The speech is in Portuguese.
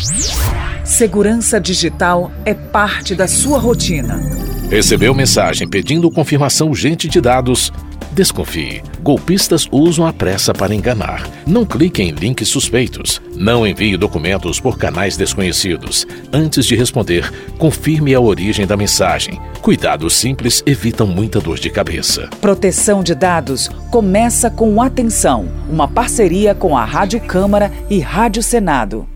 Segurança digital é parte da sua rotina. Recebeu mensagem pedindo confirmação urgente de dados? Desconfie. Golpistas usam a pressa para enganar. Não clique em links suspeitos. Não envie documentos por canais desconhecidos. Antes de responder, confirme a origem da mensagem. Cuidados simples evitam muita dor de cabeça. Proteção de dados começa com Atenção, uma parceria com a Rádio Câmara e Rádio Senado.